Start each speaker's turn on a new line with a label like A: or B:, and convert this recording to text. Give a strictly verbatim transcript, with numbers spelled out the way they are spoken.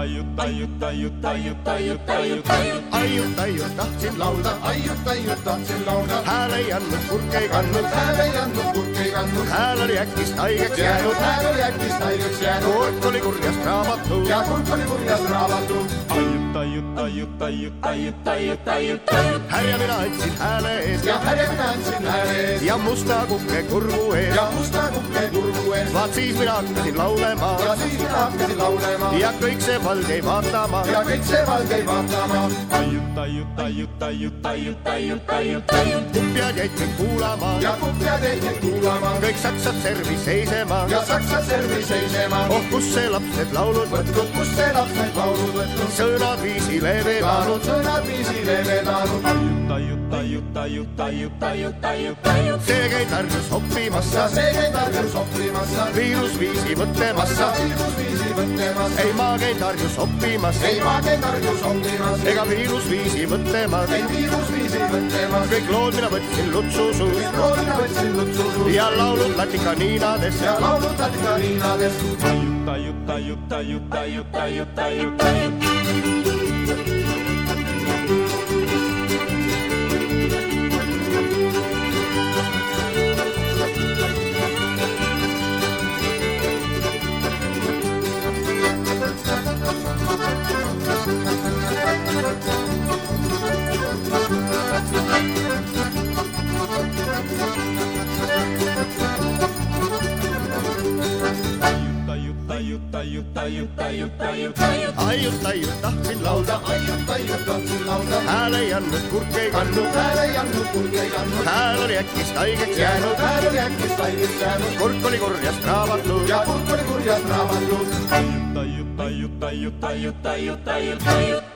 A: aiut, aiut, aiut, aiut, aiut, aiut, aiut.
B: Aiut, aiut, tahtsin laulda,
C: Aiut, aiut, tahtsin laulda.
B: hääl ei andnud, kurk ei kandnud,
C: Hääl ei andnud, kurk ei kandnud.
B: hääl oli äkist haigeks jäänud,
C: Hääl oli äkist haigeks jäänud.
B: kurk oli kurjast raamatu
C: Ja kurk oli kurjast raamatu.
A: Aiut, aiut, aiut, aiut, aiut, aiut, aiut, aiut.
B: härja mina andsin hääle ees
C: Ja härja mina andsin hääle ees.
B: ja musta kukke kurgu ees.
C: Ja musta kukke kurgu ees.
B: vaat siis mina hakkasin laulema
C: Ja siis mina hakkasin laulema.
B: ja kõik see vald jäi vaatama.
C: Ja kõik see vald jäi vaatama.
A: Aiut, aiut, aiut, aiut, aiut, aiut, aiut, aiut.
B: Kupjad jäid mind kuulama
C: Ja kupjad jäid mind kuulama.
B: kõik saksad servi seisema.
C: Ja saksad servi seisema.
B: oh, kus see laps need laulud võtnud,
C: Kus see laps need laulud võtnud.
B: sõnad viisile vedanud.
C: Sõnad viisile vedanud.
A: Aiut, aiut, aiut, aiut, aiut, aiut, aiut.
B: see käib tarjus oppimassa,
C: Ja see käib tarjus oppimassa.
B: viirusviisi mõtlemassa.
C: Viirusviisi mõtlemassa.
B: ei, ma käin tarjus oppimas,
C: Ei ma käin tarjus oppimas.
B: ega viirusviisi mõtlemas.
C: Ei viirusviisi mõtlemas.
B: kõik lood mina võtsin lutsu suust
C: Loodina võtsin lutsu suust.
B: ja laulud latikaniinades.
C: Ja laulud latikaniinades.
A: Aiut, aiut, aiut, aiut, aiut, aiut, aiut, aiut. Aiut, aiut, aiut, aiut, aiut, aiut.
B: aiut, aiut, tahtsin laulda,
C: Aiut, aiut, tahtsin laulda.
B: hääl ei andnud, kurk ei kandnud,
C: Hääl ei andnud, kurk ei kandnud.
B: hääl oli äkist haigeks jäänud,
C: Hääl oli äkist haigeks jäänud.
B: kurk oli kurjast raamatu
C: Ja kurk oli kurjast raamatu.
A: Aiut, aiut, aiut, aiut, aiut, aiut, aiut, aiut.